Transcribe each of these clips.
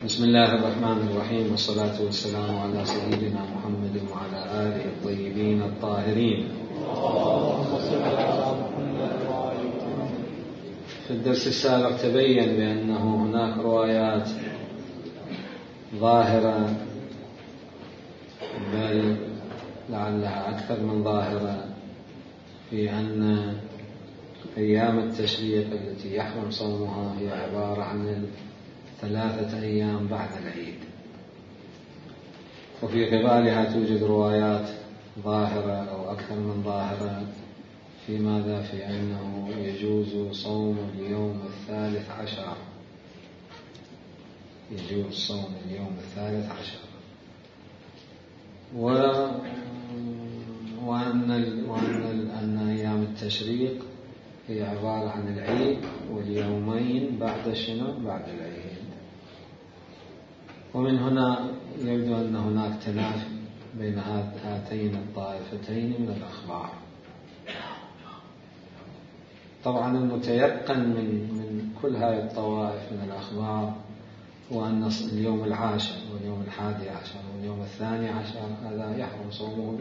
بسم الله الرحمن الرحيم، والصلاة والسلام على سيدنا محمد وعلى آله الطيبين الطاهرين. في الدرس السابق تبين بأنه هناك روايات ظاهرة، بل لعلها أكثر من ظاهرة، في أن أيام التشريق التي يحرم صومها هي عبارة عن 3 أيام بعد العيد. وفي قبالها توجد روايات ظاهرة أو أكثر من ظاهرة في ماذا؟ في أنه يجوز صوم اليوم 13، يجوز صوم اليوم 13، وأن أيام التشريق هي عبارة عن العيد واليومين بعد شنو؟ بعد العيد. ومن هنا يبدو أن هناك تنافي بين هاتين الطائفتين من الأخبار. طبعا المتيقن من كل هذه الطوائف من الأخبار هو أن اليوم 10 واليوم 11 واليوم 12 هذا يحرم صومه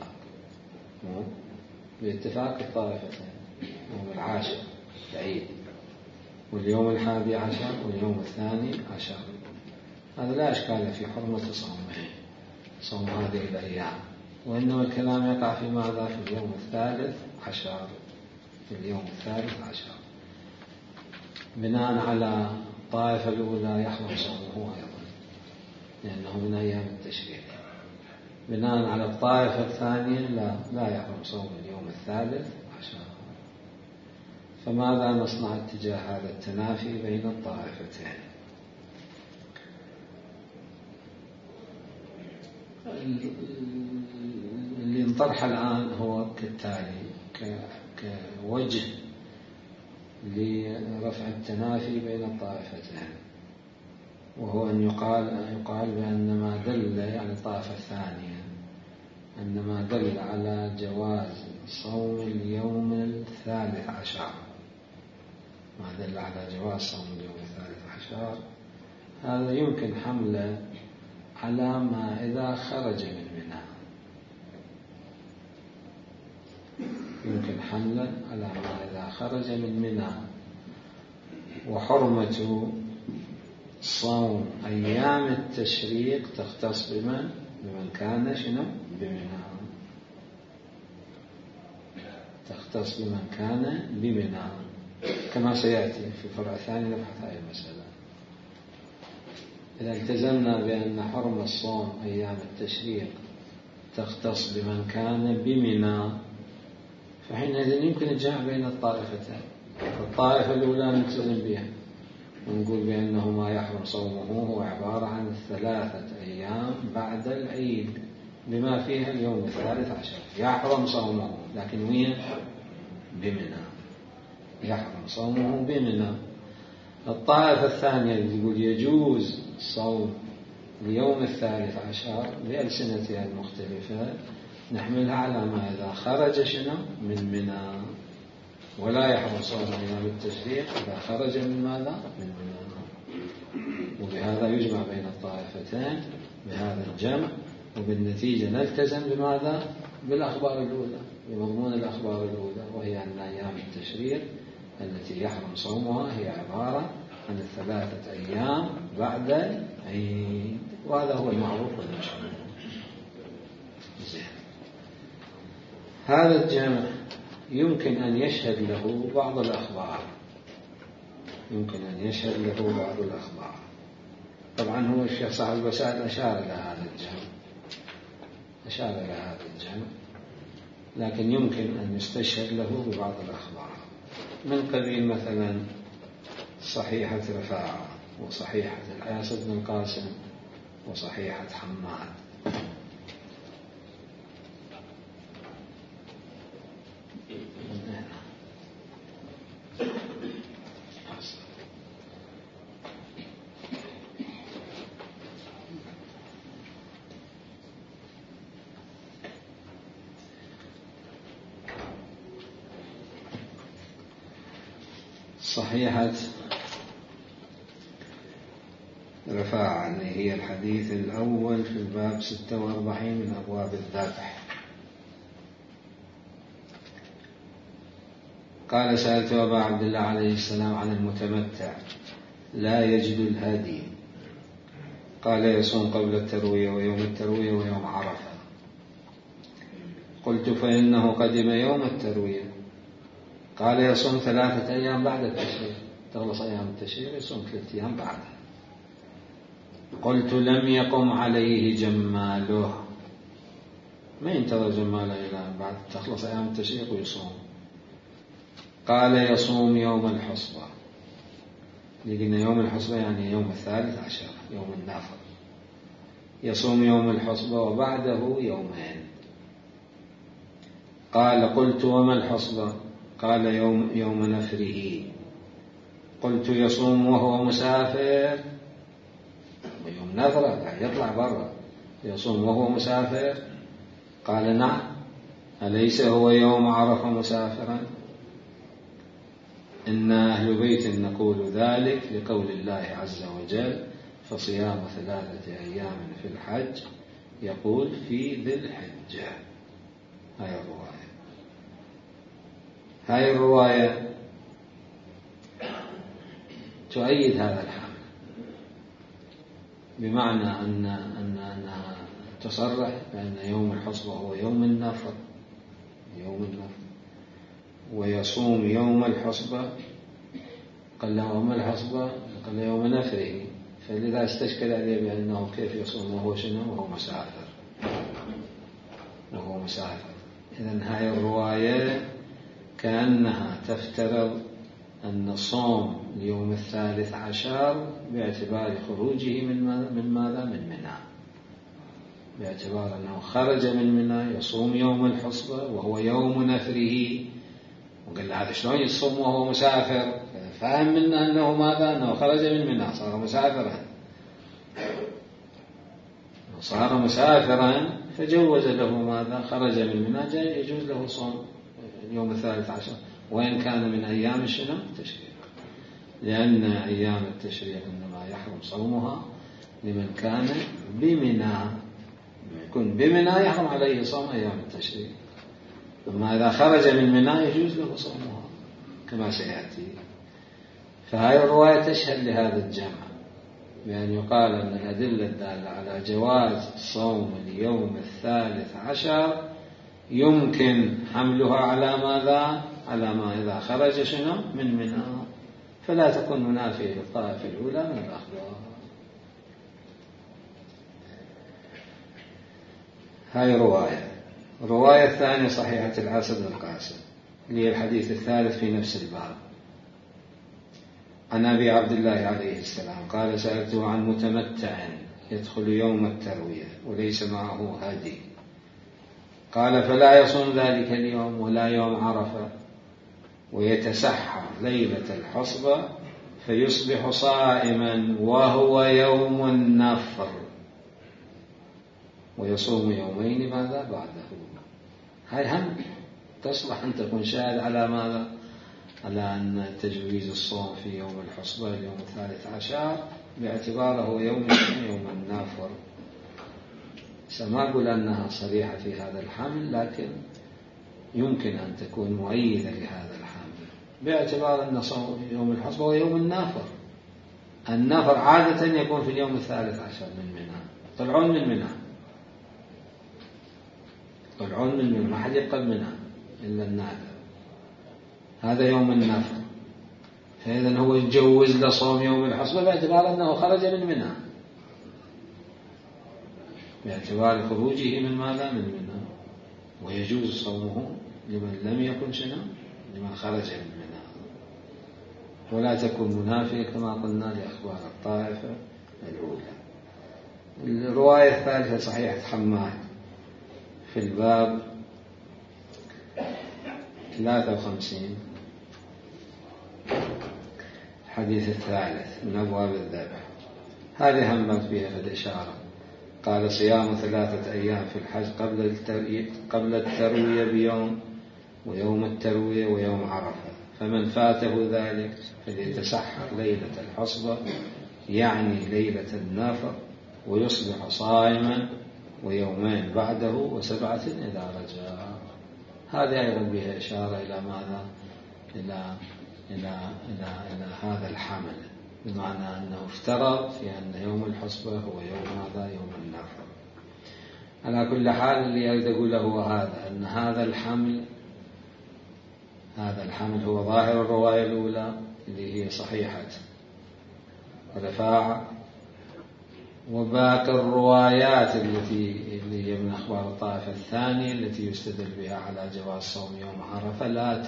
باتفاق الطائفتين. يوم 10 العيد، واليوم 11 واليوم 12 هذا لا إشكال في حرمة صوم هذه الأيام، وإنما الكلام يقع في ماذا؟ في اليوم 13، في اليوم 13 بناء على الطائفة الأولى يحرم صومه أيضا لأنه من أيام التشريق. بناء على الطائفة الثانية لا يحرم صوم اليوم 13. فماذا نصنع اتجاه هذا التنافي بين الطائفتين؟ اللي انطرح الآن هو كالتالي كوجه لرفع التنافي بين الطائفتين، وهو أن يقال بأن ما دل، يعني الطائفة الثانية، أن ما دل على جواز صوم اليوم 13، ما دل على جواز صوم اليوم 13 هذا يمكن حمله على ما إذا خرج من منى، يمكن حمله على ما إذا خرج من منى. وحرمة صوم أيام التشريق تختص بمن كان شنو؟ بمنى، تختص بمن كان بمنى، كما سيأتي في الفرع الثاني نبحث هذه المسألة. إذا التزمنا بأن حرم الصوم أيام التشريق تختص بمن كان بمنى، فحينئذ يمكن الجمع بين الطائفتين. الطائفة الأولى نلتزم بها ونقول بأنه ما يحرم صومه هو عبارة عن 3 أيام بعد العيد بما فيها اليوم 13 يحرم صومه، لكن وين؟ بمنى، يحرم صومه بمنى. الطائفة الثانية اللي يقول يجوز صوم اليوم 13 بألسنتها المختلفة نحملها على ما إذا خرج شنو؟ من منى، ولا يحرم صوم أيام التشريق إذا خرج من ماذا؟ من منى. وبهذا يجمع بين الطائفتين بهذا الجمع، وبالنتيجة نلتزم بماذا؟ بالأخبار الأولى، بمضمون الأخبار الأولى، وهي أن أيام التشريق التي يحرم صومها هي عبارة عن 3 أيام بعد العيد، وهذا هو المعروف والمشهور. هذا الجمع يمكن أن يشهد له بعض الأخبار، يمكن أن يشهد له بعض الأخبار. طبعا هو الشيخ صاحب الوسائل أشار إلى هذا الجمع، لكن يمكن أن يستشهد له ببعض الأخبار من قبيل مثلا صحيحة رفاعة، وصحيحة العاص بن القاسم، وصحيحة حماد. صحيحة رفاعة، هي الحديث الأول في الباب 46 من أبواب الذبح. قال: سألت أبا عبد الله عليه السلام عن المتمتع لا يجد الهدي، قال: يصوم قبل التروية ويوم التروية ويوم عرفة. قلت: فإنه قدم يوم التروية. قال: يصوم 3 أيام بعد التشريق، تخلص أيام التشريق يصوم 3 أيام بعدها. قلت: لم يقم عليه جماله، ما ينتظر جماله إلى بعد تخلص أيام التشريق ويصوم. قال: يصوم يوم الحصبة. لقينا يوم الحصبة يعني يوم 13 يوم النفر، يصوم يوم الحصبة وبعده يومين. قال: قلت: وما الحصبة؟ قال: يوم نفره. قلت: يصوم وهو مسافر؟ يوم نفره يطلع برا يصوم وهو مسافر؟ قال: نعم. أليس هو يوم عرفة مسافرا؟ إنا أهل بيت نقول ذلك لقول الله عز وجل: فصيام 3 أيام في الحج، يقول في ذي الحجة. هاي الرواية تؤيد هذا الحمل، بمعنى أنها تصرح بأن يوم الحصبة هو يوم النفر، ويصوم يوم الحصبة. قال له: وما الحصبة؟ قال له: يوم نفره. فلذا استشكل عليه بأنه كيف يصوم وهو شنو؟ وهو مسافر. إذن هاي الرواية كأنها تفترض أن صوم اليوم 13 باعتبار خروجه من ماذا؟ من منى، باعتبار أنه خرج من منى يصوم يوم الحصبة وهو يوم نفره. وقال له: هذا شلون يصوم وهو مسافر؟ فهم منا أنه ماذا؟ أنه خرج من منى، صار مسافرا فجوز له ماذا؟ خرج من منى، يجوز له صوم اليوم 13 وإن كان من أيام التشريق، لأن أيام التشريق إنما يحرم صومها لمن كان بمنى، يكون بمنى يحرم عليه صوم أيام التشريق. أما إذا خرج من منى يجوز له صومها كما سيأتي. فهذه الرواية تشهد لهذا الجمع، بأن يقال أن الأدلة الدالة على جواز صوم اليوم 13 يمكن حملها على ماذا؟ على ما إذا خرج من منى، فلا تكون منافية للطائفة الأولى من الأخبار. هاي الرواية الثانية صحيحة العاص بن القاسم، اللي الحديث الثالث في نفس الباب، عن أبي عبد الله عليه السلام قال: سألته عن متمتع يدخل يوم التروية وليس معه هدي، قال: فلا يصوم ذلك اليوم ولا يوم عرفة، ويتسحر ليلة الحصبة فيصبح صائما وهو يوم النفر، ويصوم يومين ماذا بعده. هاي هم تصلح أن تكون شاهد على ماذا؟ على أن تجويز الصوم في يوم الحصبة اليوم 13 باعتباره يوم النافر. سما أقول أنها صريحة في هذا الحمل، لكن يمكن أن تكون مؤيدة لهذا الحمل باعتبار أن صوم يوم الحصبة هو يوم النافر. النافر عادة يكون في اليوم 13 من منى، طلعون من منى، ما حد يبقى منى إلا النادر، هذا يوم النفر. فإذا هو يتجوز لصوم يوم الحصبة باعتبار أنه خرج من منى، باعتبار خروجه من ماذا؟ من منى، ويجوز صومه لمن لم يكن لمن خرج من منى، ولا تكون منافية كما قلنا لأخبار الطائفة الأولى. الرواية الثالثة صحيحة حماد في الباب 53 الحديث الثالث من أبواب الذبح. هذه همت فيها في الإشارة. قال: صيام 3 أيام في الحج قبل التروية بيوم، ويوم التروية ويوم عرفة، فمن فاته ذلك فليتسحر ليلة الحصبة يعني ليلة النفر، ويصبح صائما ويومين بعده وسبعة إذا رجع. هذه أيضا بها إشارة إلى ماذا؟ إلى هذا الحمل، بمعنى أنه افترض في أن يوم الحصبة هو يوم ماذا؟ يوم النفر. على كل حال اللي أريد أقوله هو هذا، أن هذا الحمل هو ظاهر الرواية الأولى اللي هي صحيحة رفاعة، وباقي الروايات التي هي من أخبار الطائفة الثانية التي يستدل بها على جواز صوم يوم عرفة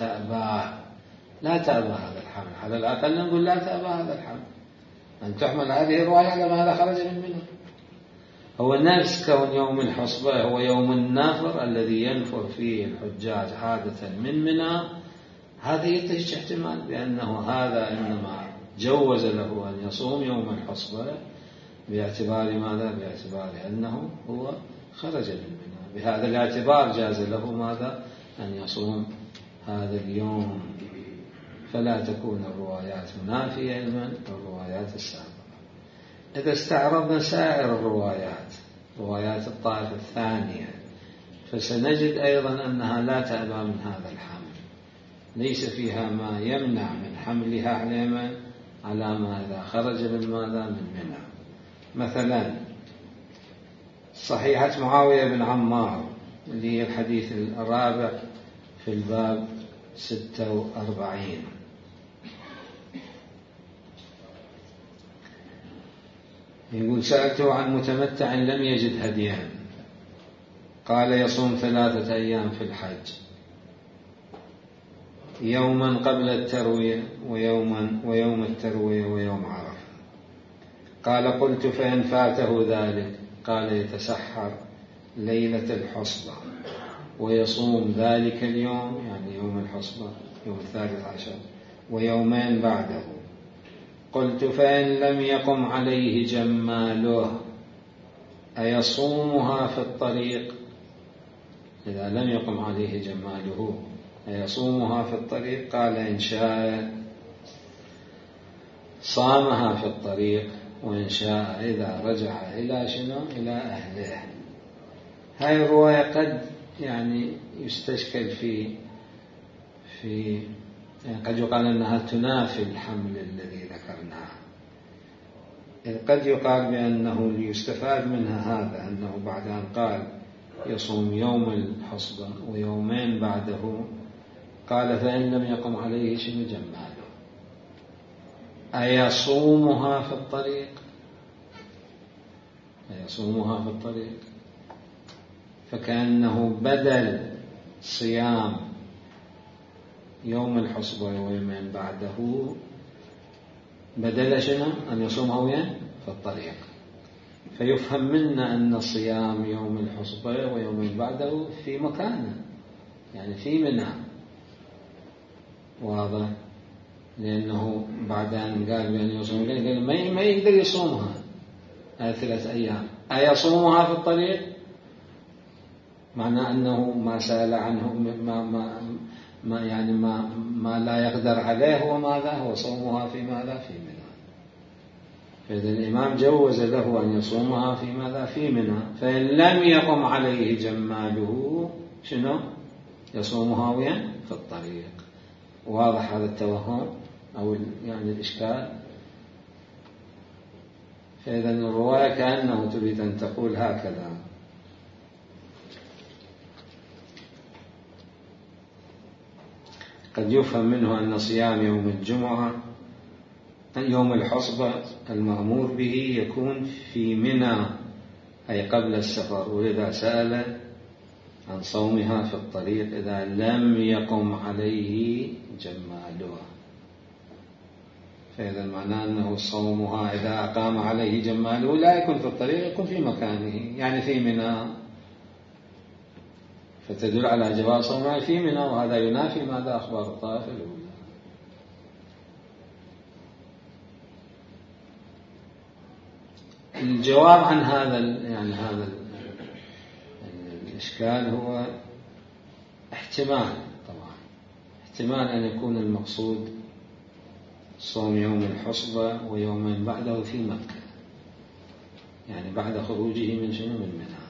لا تأبى هذا الحمل. على الأقل نقول لا تأبى هذا الحمل، أن تحمل هذه الرواية على ما خرج من منه. هو نفس كون يوم الحصبة هو يوم النفر الذي ينفر فيه الحجاج عادة من منى، هذا يتجه احتمال بأنه هذا إنما جوز له أن يصوم يوم الحصبة باعتبار ماذا؟ باعتبار أنه هو خرج من منى، بهذا الاعتبار جاز له ماذا؟ أن يصوم هذا اليوم. فلا تكون الروايات منافية للروايات السابقة. إذا استعرضنا سائر الروايات، روايات الطائفة الثانية، فسنجد أيضا أنها لا تأبى من هذا الحمل، ليس فيها ما يمنع من حملها على ما إذا خرج من ماذا؟ من منى. مثلا صحيحة معاوية بن عمار اللي هي الحديث الرابع في الباب 46، يقول: سألته عن متمتع لم يجد هديا، قال: يصوم 3 أيام في الحج، يوما قبل التروية ويوم التروية ويوم عرفة. قال: قلت: فإن فاته ذلك؟ قال: يتسحر ليلة الحصبة ويصوم ذلك اليوم، يعني يوم الحصبة يوم 13 ويومين بعده. قلت: فإن لم يقم عليه جماله أيصومها في الطريق؟ إذا لم يقم عليه جماله أيصومها في الطريق؟ قال: إن شاء صامها في الطريق، وإن شاء إذا رجع إلى أهله. هذه الرواية قد يعني يستشكل في يعني قد يقال أنها تنافي الحمل الذي ذكرناه. قد يقال بأنه ليستفاد منها هذا، أنه بعد أن قال يصوم يوم الحصبة ويومين بعده، قال: فإن لم يقم عليه جماله أيصومها في الطريق؟ أيصومها في الطريق، فكأنه بدل صيام يوم الحصبة ويومين بعده، بدل أن يصومها وين؟ في الطريق. فيفهم منا أن صيام يوم الحصبة ويومين بعده في مكانه، يعني في منى، واضح؟ لأنه بعد أن قال بأن يصوم، قال ما يقدر يصومها 3 أيام. أيصومها في الطريق؟ معنى أنه ما سأل عنه ما لا يقدر عليه هو ماذا؟ هو صومها في ماذا؟ في منى. فإذا الإمام جوز له أن يصومها في ماذا؟ في منى. فإن لم يقم عليه جماله يصومها وين؟ في الطريق. واضح هذا التوهم أو يعني الإشكال؟ فإذا الرواية كأنه تريد أن تقول هكذا: قد يفهم منه أن صيام يوم الجمعة يوم الحصبة المأمور به يكون في منى، أي قبل السفر، ولذا سأل عن صومها في الطريق إذا لم يقم عليه جمالها. فإذا معناه أنه صومها إذا أقام عليه جماله لا يكون في الطريق، يكون في مكانه، يعني في منى، فتدل على جواز صومها في منى، وهذا ينافي ماذا؟ أخبار الطائفة الأولى. الجواب عن هذا الإشكال هو احتمال، طبعا احتمال أن يكون المقصود صوم يوم الحصبة ويومين بعده في مكة، يعني بعد خروجه من شنو؟ من منى،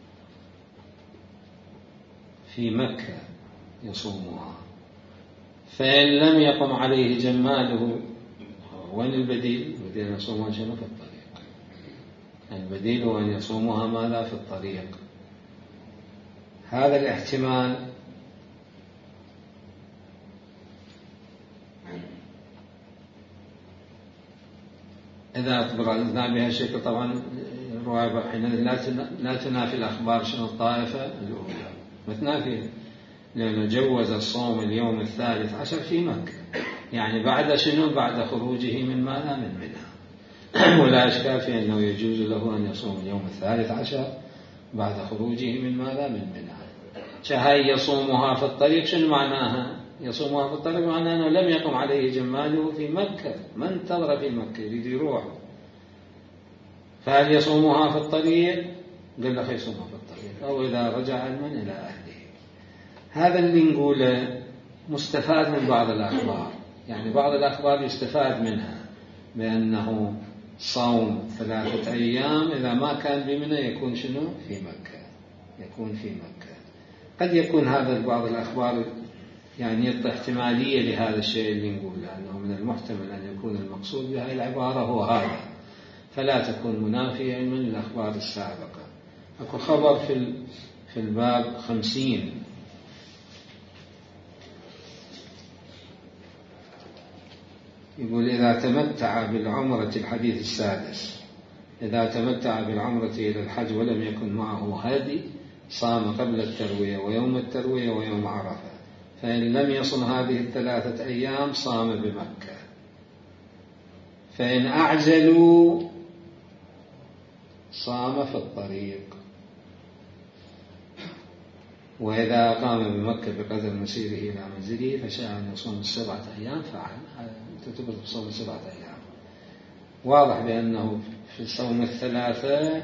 في مكة يصومها. فإن لم يقم عليه جماله، وين البديل؟ البديل أن يصومها شنو؟ في الطريق. البديل هو أن يصومها ماذا؟ في الطريق. هذا الاحتمال إذا أخبرنا بها الشكل طبعا الرواية حينئذ لا تنافي الأخبار شنو؟ الطائفة الأولى ما تنافي، لأنه جوز الصوم اليوم 13 في مكة، يعني بعد شنو؟ بعد خروجه من ماذا؟ من منى. ولا إشكال في أنه يجوز له أن يصوم اليوم 13 بعد خروجه من ماذا؟ من منى. شهي يصومها في الطريق، شنو معناها؟ يصومها في الطريق معناه أنه لم يقم عليه جماله في مكة، ما انتظر في مكة يريد يروح. فهل يصومها في الطريق؟ قال لك يصومها في الطريق، أو إذا رجع علما إلى أهله. هذا اللي نقوله مستفاد من بعض الأخبار، يعني بعض الأخبار يستفاد منها بأنه صوم 3 أيام إذا ما كان بمنى يكون شنو؟ في مكة، يكون في مكة. قد يكون هذا بعض الأخبار يعني يعطي احتمالية لهذا الشيء اللي نقوله، أنه من المحتمل أن يكون المقصود بهذه العبارة هو هذا، فلا تكون منافية من الأخبار السابقة. أكو خبر في الباب 50 يقول: إذا تمتع بالعمرة، الحديث السادس، إذا تمتع بالعمرة إلى الحج ولم يكن معه هادي صام قبل التروية ويوم التروية ويوم عرفة، فإن لم يصم هذه 3 أيام صام بمكة. فإن أعجلوا صام في الطريق. وإذا أقام بمكة بقدر مسيره إلى منزله فشاء أن يصوم 7 أيام فعل، تعتبر صوم 7 أيام. واضح بأنه في صوم 3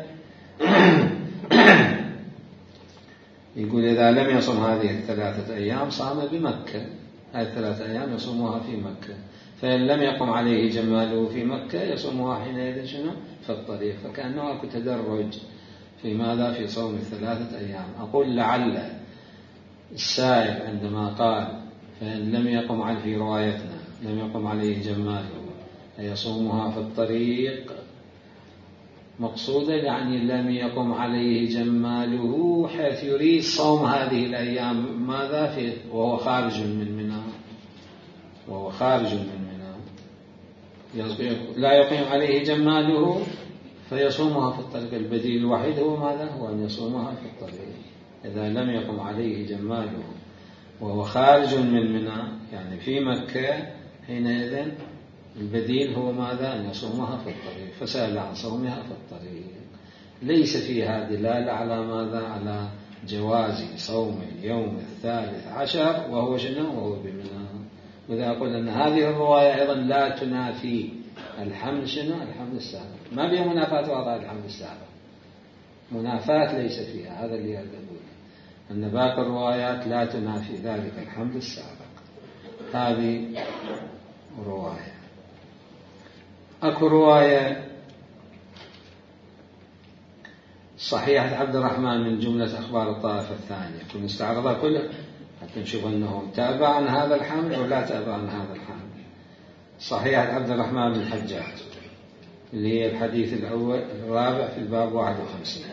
يقول إذا لم يصم هذه 3 أيام صام بمكة، هذه 3 أيام يصومها في مكة. فإن لم يقم عليه جماله في مكة يصومها حينئذ شنو؟ في الطريق. فكأنه أكو تدرج في ماذا؟ في صوم 3 أيام. أقول لعل السائل عندما قال فإن لم يقم عليه، في روايتنا لم يقم عليه جماله يصومها في الطريق، مقصودا يعني لم يقم عليه جماله حيث يريد صوم هذه الأيام ماذا؟ في وهو خارج من منى، وهو خارج من منى لا يقيم عليه جماله فيصومها في الطريق. البديل الوحيد هو ماذا؟ هو أن يصومها في الطريق. إذا لم يقم عليه جماله وهو خارج من منى يعني في مكة، حينئذ البديل هو ماذا؟ أن يصومها في الطريق. فسأل عن صومها في الطريق. ليس فيها دلالة على ماذا؟ على جواز صوم اليوم 13 وهو شنو؟ وهو بمنى. وإذا أقول أن هذه الرواية أيضا لا تنافي الحمل شنو؟ الحمل السابق، ما بها منافاة وضع الحمل السابق، منافاة ليس فيها. هذا اللي أقول، أن باقي الروايات لا تنافي ذلك الحمل السابق. هذه رواية. أكو رواية صحيحة عبد الرحمن من جملة أخبار الطائفة الثانية، كنا نستعرضها كلها حتى نشوف أنه تابع عن هذا الحمل أو لا تابع عن هذا الحمل. صحيحة عبد الرحمن بن الحجاج اللي هي الحديث الرابع في الباب 51.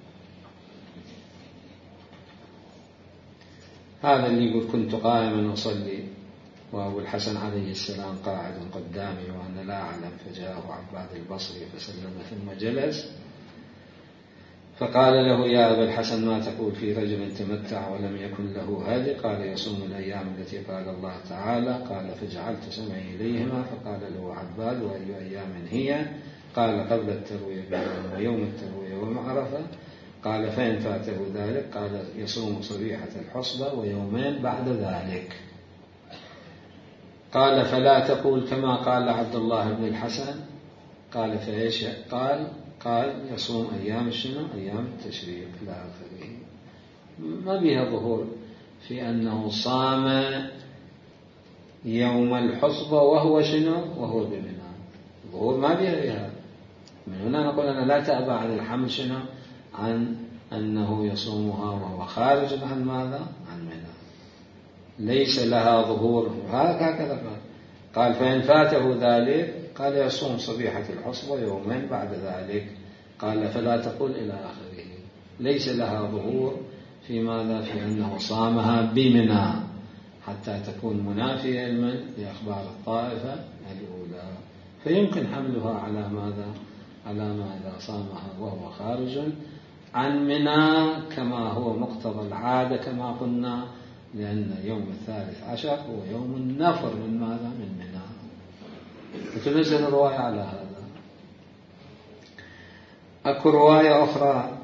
هذا اللي يقول: كنت قائما أصلي وأبو الحسن عليه السلام قاعد قدامي وأنا لا أعلم، فجاءه عباد البصري فسلم ثم جلس، فقال له: يا أبا الحسن ما تقول في رجل تمتع ولم يكن له هادي؟ قال: يصوم الأيام التي قال الله تعالى. قال: فجعلت سمعي إليهما. فقال له عباد: وأي أيام هي؟ قال: قبل التروية بيوم ويوم التروية ويوم عرفة. قال: فإن فاته ذلك قال: يصوم صبيحة الحصبة ويومين بعد ذلك. قال: فلا تقول كما قال عبد الله بن الحسن. قال: فإيش قال: يصوم أيام شنو؟ أيام التشريق إلى آخره. ما بها ظهور في أنه صام يوم الحصبة وهو شنو؟ وهو بمنى. الظهور ما بها بها. من هنا نقول أنا لا تأبى عن الحمل شنو؟ عن أنه يصومها وهو خارج عن ماذا؟ عن منى، ليس لها ظهور. هكذا قال فإن فاته ذلك قال يصوم صبيحة الحصبة يومين بعد ذلك. قال فلا تقل إلى آخره. ليس لها ظهور في ماذا؟ في أنه صامها بمنى حتى تكون منافية لأخبار الطائفة الأولى، فيمكن حملها على ماذا؟ على ما إذا صامها وهو خارج عن منى كما هو مقتضى العادة كما قلنا، لأن يوم 13 هو يوم النفر من ماذا؟ من منى. وتنزل الرواية على هذا. أكو رواية أخرى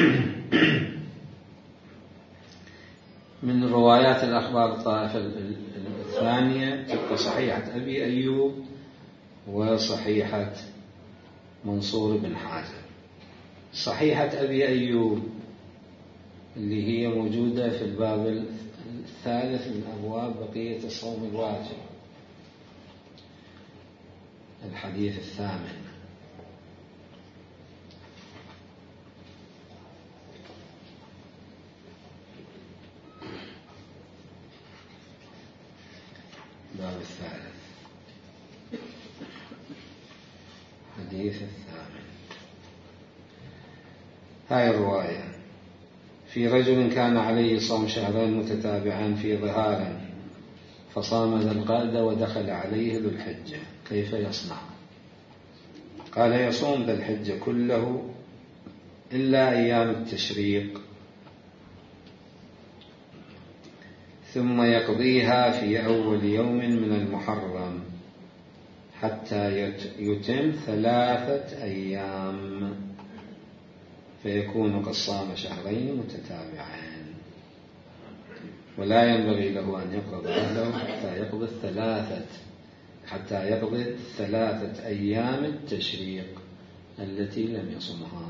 من روايات الأخبار الطائفة الثانية تبقى صحيحة أبي أيوب وصحيحة منصور بن حازم. صحيحة أبي أيوب اللي هي موجودة في الباب الثالث من أبواب بقية الصوم الواجب، الحديث الثامن. الباب الثالث حديث الثامن. هاي الرواية: في رجل كان عليه صوم شهرين متتابعين في ظهار فصام ذا القعدة ودخل عليه ذو الحجة، كيف يصنع؟ قال يصوم ذا الحجة كله إلا أيام التشريق، ثم يقضيها في أول يوم من المحرم حتى يتم 3 أيام، فيكون قد صام شهرين متتابعين، ولا ينبغي له أن يقضي أهله حتى يقضي 3 أيام التشريق التي لم يصمها.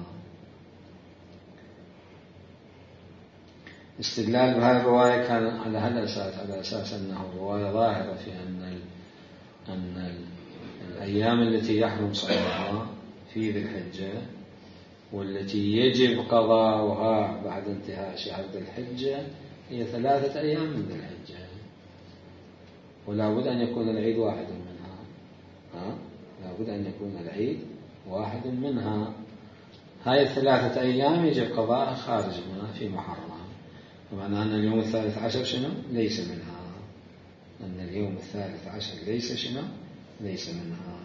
استدلال بهذه الرواية كان على هذا الأساس، على أساس أنه رواية ظاهرة في أن الأيام التي يحرم صومها في ذي الحجة والتي يجب قضاؤها بعد انتهاء شهر ذي الحجة هي 3 أيام من ذي الحجة، ولا بد أن يكون العيد واحد منها. لا بد أن يكون العيد واحد منها. هاي 3 أيام يجب قضاءها خارج منها في محرم، ومعنى أن اليوم 13 شنو؟ ليس منها. أن اليوم 13 ليس شنو؟ ليس منها.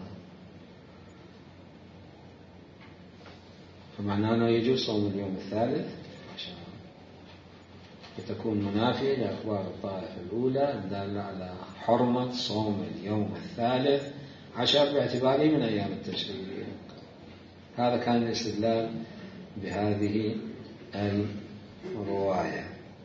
فمعنى أنه يجوز صوم اليوم 13 وتكون منافية لأخبار الطائفة الأولى الدالة على حرمة صوم اليوم 13 باعتباره من أيام التشريق. هذا كان الاستدلال بهذه الرواية.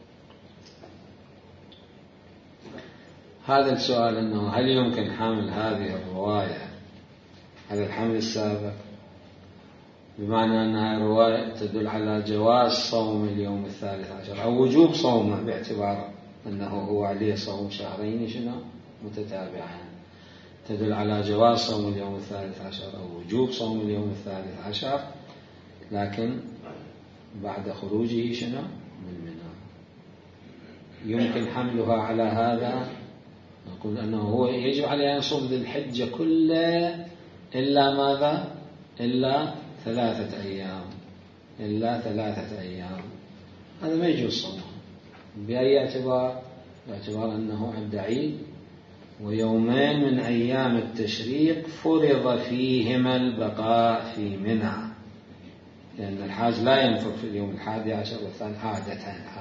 هذا السؤال أنه هل يمكن حمل هذه الرواية على الحمل السابق، بمعنى أنها رواية تدل على جواز صوم اليوم 13 أو وجوب صومه باعتبار أنه هو عليه صوم شهرين شنو متتابعين، تدل على جواز صوم اليوم 13 أو وجوب صوم اليوم 13، لكن بعد خروجه شنو من منى. يمكن حملها على هذا، نقول أنه هو يجب عليه أن يصوم ذي الحجة كله إلا ماذا؟ إلا 3 أيام، إلا 3 أيام. هذا ما يجوز صومه بأي اعتبار؟ باعتبار أنه عند عيد ويومين من أيام التشريق فرض فيهما البقاء في منى، لأن الحاج لا ينفق في اليوم 11 والثاني عادة.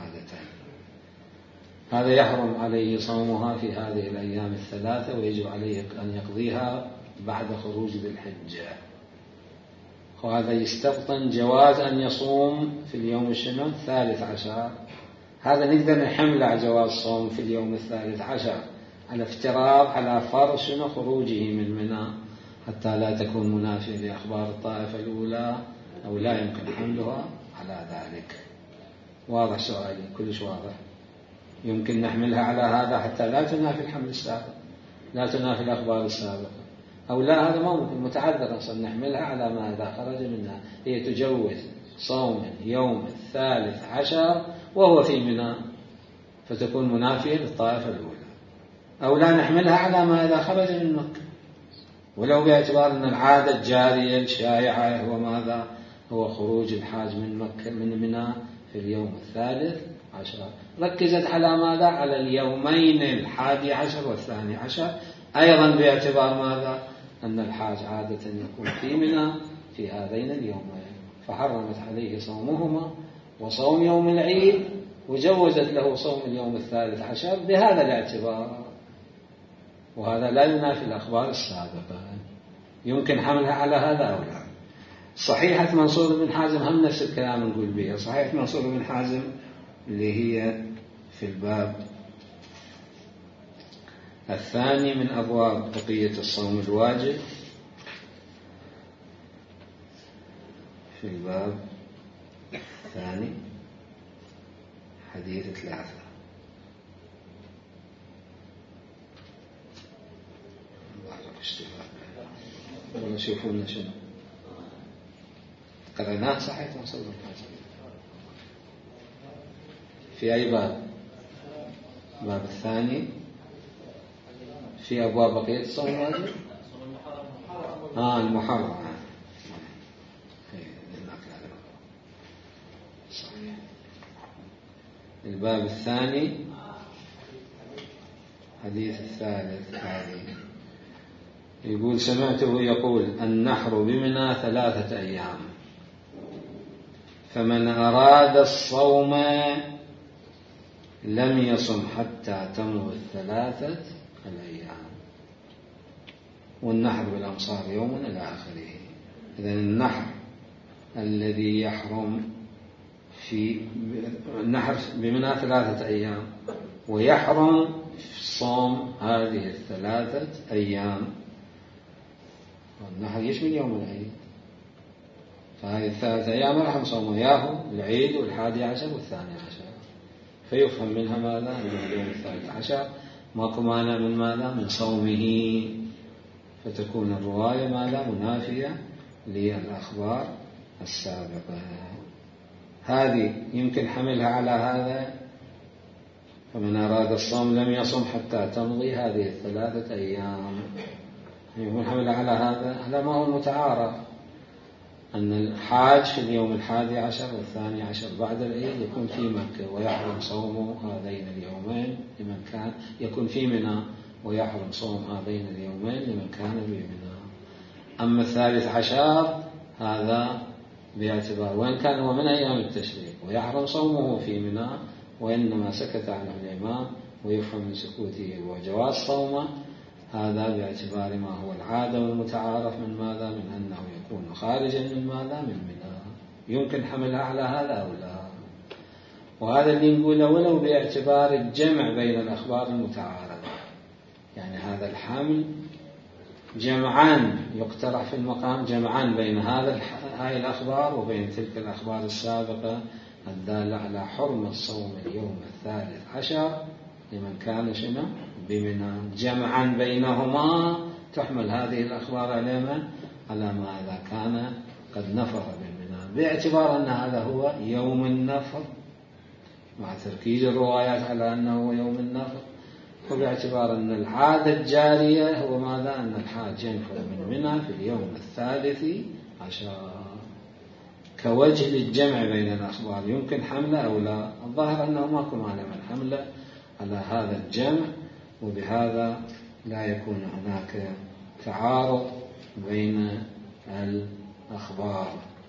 هذا يحرم عليه صومها في هذه الأيام 3 ويجب عليه أن يقضيها بعد خروج ذي الحجة. وهذا يستبطن جواز أن يصوم في اليوم شنو 13. هذا نقدر نحمل على جواز صوم في اليوم 13 على افتراض على فرض شنو خروجه من منى حتى لا تكون منافية لأخبار الطائفة الأولى، أو لا يمكن حملها على ذلك. واضح سؤالي؟ كلش واضح. يمكن نحملها على هذا حتى لا تنافي الحمل السابق، لا تنافي الأخبار السابقة، أو لا هذا ما ممكن، متعذر أصلا نحملها على ما إذا خرج منها، هي تجوز صوم يوم 13 وهو في منى فتكون منافية للطائفة الأولى، أو لا نحملها على ما إذا خرج من مكة، ولو باعتبار أن العادة الجارية الشائعة هو ماذا؟ هو خروج الحاج من مكة من منى في اليوم 13. ركزت على ماذا؟ على اليومين 11 و12 أيضا باعتبار ماذا؟ أن الحاج عادة يكون في منى في هذين اليومين، فحرمت عليه صومهما وصوم يوم العيد، وجوزت له صوم اليوم 13 بهذا الاعتبار. وهذا لا ينافي الأخبار السابقة، يمكن حملها على هذا أو لا. صحيحة منصور بن حازم هم نفس الكلام نقول بها. صحيحة منصور بن حازم اللي هي في الباب الثاني من أبواب بقية الصوم الواجب، في الباب الثاني حديث 3. ونشوفون شنو قرأناه. صحيح منصور بن حازم في أي باب؟ الباب الثاني في أبواب بقية الصوم الواجب. المحرم. صحيح. الباب الثاني حديث 3 هذه يقول: سمعته يقول: النحر بمنى 3 أيام، فمن أراد الصوم لم يصم حتى تمضي 3 الأيام، والنحر بالأمصار يوم إلى آخره. إذن النحر الذي يحرم في النحر بمنى 3 أيام، ويحرم في صوم هذه 3 أيام. النحر يشمل يوم العيد، فهذه 3 أيام راح نصوم إياهم العيد وال11 وال12، فيفهم منها ماذا؟ من اليوم 13 ماكو مانع من ماذا؟ من صومه، فتكون الرواية ماذا؟ منافية للأخبار السابقة. هذه يمكن حملها على هذا: فمن أراد الصوم لم يصم حتى تمضي هذه 3 أيام. يمكن حملها على هذا. هذا ما هو المتعارف، أن الحاج في اليوم 11 و12 بعد العيد يكون في مكة ويحرم صومه هذين اليومين لمن كان يكون في منى، ويحرم صوم هذين اليومين لمن كان بمنى. أما 13 هذا باعتبار وإن كان هو من أيام التشريق، ويحرم صومه في منى، وإنما سكت عنه الإمام ويفهم من سكوته وجواز صومه، هذا باعتبار ما هو العادة والمتعارف من ماذا؟ من أنه يكون خارجا من ماذا؟ من منى. يمكن حملها على هذا أو لا. وهذا اللي نقوله ولو باعتبار الجمع بين الأخبار المتعارضة، يعني هذا الحمل جمعان يقترح في المقام، جمعان بين هاي الأخبار وبين تلك الأخبار السابقة الدالة على حرمة صوم اليوم 13 لمن كان شنو؟ بمنى. جمعا بينهما تحمل هذه الأخبار على من؟ على ما إذا كان قد نفر من منى، باعتبار أن هذا هو يوم النفر، مع تركيز الروايات على أنه هو يوم النفر، وباعتبار أن العادة الجارية هو ماذا؟ أن الحاج ينفر من منى في اليوم 13 كوجه للجمع بين الأخبار. يمكن حمله أو لا؟ الظاهر أنه ماكو مانع من حمله على هذا الجمع، وبهذا لا يكون هناك تعارض بين الأخبار.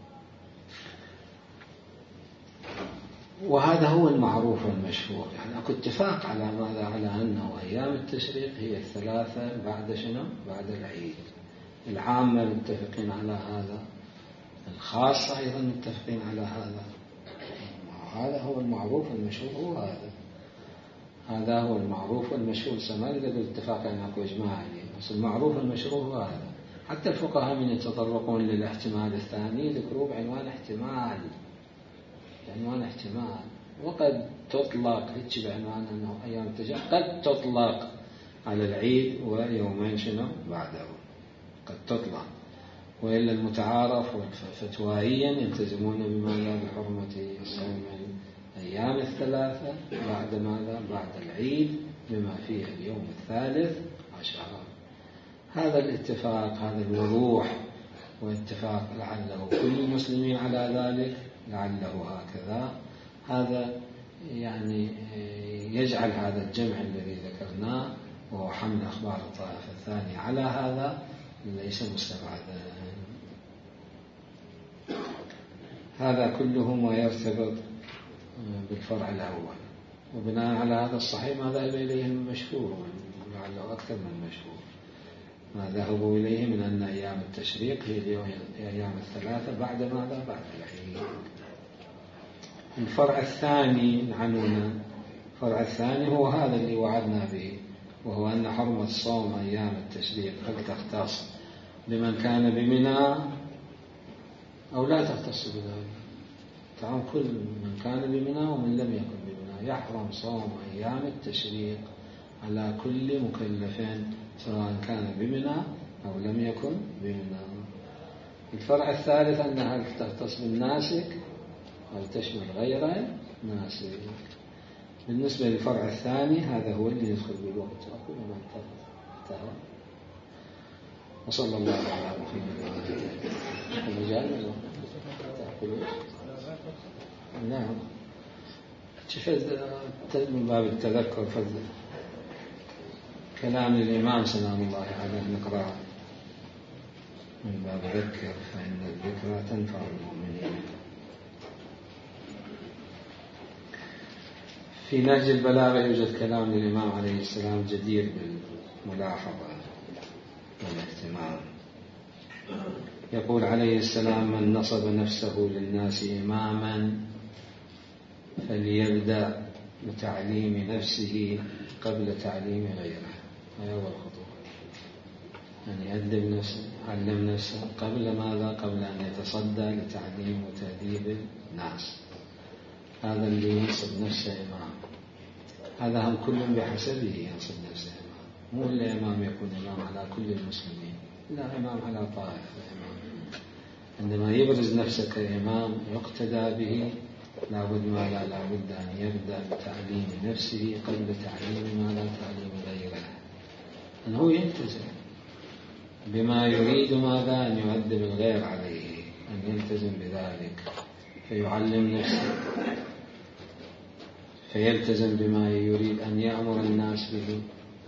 وهذا هو المعروف والمشهور، يعني أكو اتفاق على ماذا؟ على أنه أيام التشريق هي 3 بعد شنو؟ بعد العيد. العامة متفقين على هذا، الخاصة أيضا متفقين على هذا. هذا هو المعروف والمشهور، هو هذا هو المعروف والمشهور. سمعني إذا بالاتفاق أن أكو إجماع عليه، بس المعروف والمشهور هو هذا. حتى الفقهاء من يتطرقون للاحتمال الثاني ذكروه بعنوان احتمال، بعنوان احتمال. وقد تطلق هيك بعنوان أنه أيام التشريق، قد تطلق على العيد ويومين شنو بعده قد تطلق، وإلا المتعارف فتوائيا يلتزمون بماذا؟ بحرمة صوم الأيام الثلاثة بعد ماذا؟ بعد العيد بما فيه اليوم 13. هذا الاتفاق، هذا الوضوح واتفاق لعله كل المسلمين على ذلك، لعله هكذا، هذا يعني يجعل هذا الجمع الذي ذكرناه وهو حمل أخبار الطائفة الثانية على هذا ليس مستبعدا. هذا كله ما يرتبط بالفرع الأول، وبناء على هذا الصحيح ما ذهب إليه المشهور، ولعله أكثر من مشهور، ما ذهبوا إليه من أن أيام التشريق هي الأيام الثلاثة بعد ماذا؟ بعد العيد. الفرع الثاني عنونا، الفرع الثاني هو هذا اللي وعدنا به، وهو أن حرمة صوم أيام التشريق هل تختص بمن كان بمنى أو لا تختص بذلك؟ طبعا كل من كان بمنى ومن لم يكن بمنى يحرم صوم أيام التشريق على كل مكلف سواء كان بمنى أو لم يكن بمنى. الفرع الثالث أنها تختص بالناسك أو تشمل غير ناسك. بالنسبة للفرع الثاني هذا هو اللي يدخل بالوقت، أقول ما انتهى. وصلى الله على محمد المجال نعم. من باب التذكر فضل كلام الإمام سلام الله عليه نقرأ من باب ذكر فإن الذكرى تنفع المؤمنين. في نهج البلاغة يوجد كلام للإمام عليه السلام جدير بالملاحظة والاهتمام. يقول عليه السلام: من نصب نفسه للناس إماما فليبدأ بتعليم نفسه قبل تعليم غيره. هذا هو الخطوة، أن يأدب نفسه، يعلم نفسه قبل ماذا؟ قبل أن يتصدى لتعليم وتأديب الناس. هذا اللي ينصب نفسه إمام، هذا هم كل بحسبه ينصب نفسه إمام، مو إلا إمام يكون إمام على كل المسلمين، لا إمام على طائفة إمام. عندما يبرز نفسه كإمام يقتدى به لابد ماذا؟ لابد أن يبدأ بتعليم نفسه قبل تعليم ماذا؟ تعليم غيره، أن هو يلتزم بما يريد ماذا؟ أن يؤدب الغير عليه، أن يلتزم بذلك فيعلم نفسه، فيلتزم بما يريد أن يأمر الناس به،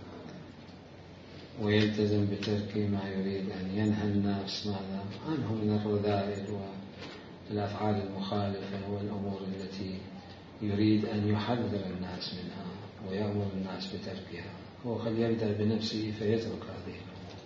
ويلتزم بترك ما يريد أن ينهى الناس ماذا؟ عنه من الرذائل والأفعال المخالفة والأمور التي يريد أن يحذر الناس منها ويأمر الناس بتركها. هو خل يبدأ بنفسه فيترك هذه الأمور.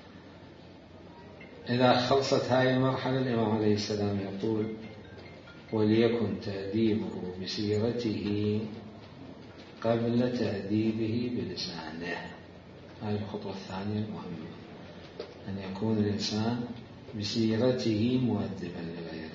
إذا خلصت هذه المرحلة الإمام عليه السلام يقول: وليكن تأديبه بسيرته قبل تأديبه بلسانه. هذه الخطوة الثانية المهمة، أن يكون الإنسان بسيرته مؤدبا لغيره،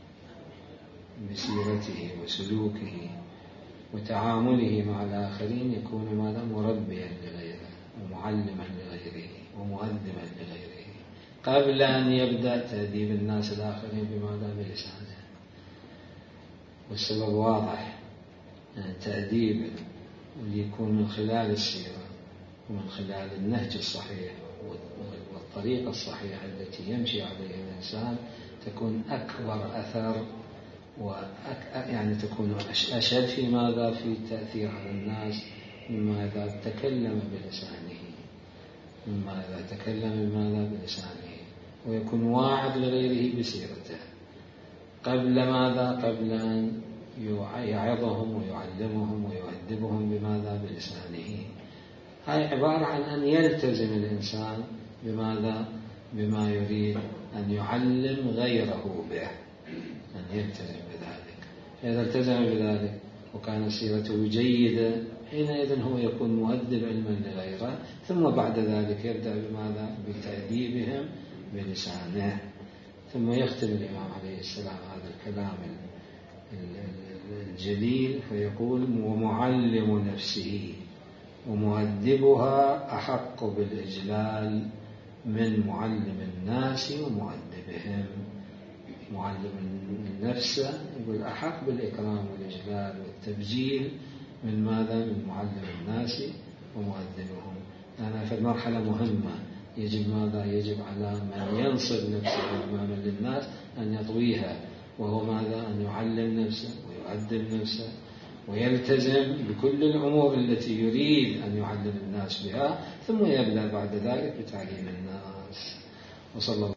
بسيرته وسلوكه وتعامله مع الآخرين يكون ماذا؟ مربيا لغيره ومعلما لغيره ومؤدبا لغيره قبل أن يبدأ تأديب الناس الآخرين بماذا؟ بلسانه. والسبب واضح، تأديب يكون من خلال السيرة ومن خلال النهج الصحيح والطريقة الصحيحة التي يمشي عليها الإنسان تكون أكبر أثر يعني تكون أشد في ماذا؟ في التأثير على الناس مما إذا تكلم بلسانه، مما إذا تكلم بماذا؟ بلسانه، ويكون واعظ لغيره بسيرته قبل ماذا؟ قبل أن يعظهم ويعلمهم ويؤدبهم بماذا؟ بلسانه. هاي عبارة عن أن يلتزم الإنسان بماذا؟ بما يريد أن يعلم غيره به، أن يلتزم بذلك. فإذا التزم بذلك وكان سيرته جيدة حينئذ هو يكون مؤدب علما لغيره، ثم بعد ذلك يبدأ بماذا؟ بتأديبهم بلسانه. ثم يختم الإمام عليه السلام هذا الكلام الجليل فيقول: ومعلم نفسه ومؤدبها أحق بالإجلال من معلم الناس ومؤدبهم. معلم النفس يقول أحق بالإكرام والإجلال والتبجيل من ماذا؟ من معلم الناس ومؤدبهم. لأنها في المرحلة مهمة، يجب ماذا؟ يجب على من ينصب نفسه أماما للناس أن يطويها، وهو ماذا؟ أن يعلم نفسه ويؤدب نفسه ويلتزم بكل الأمور التي يريد أن يعلم الناس بها، ثم يبدأ بعد ذلك بتعليم الناس. وصلى الله